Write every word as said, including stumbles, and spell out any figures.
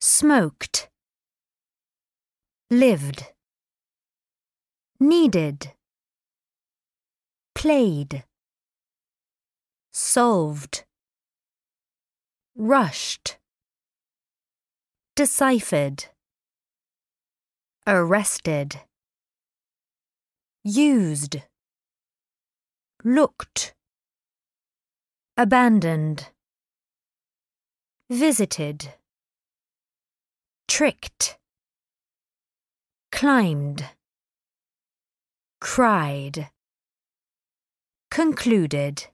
smoked, lived, needed, played, solved, rushed, deciphered, arrested, used, looked, abandoned, visited, tricked, climbed, cried, concluded.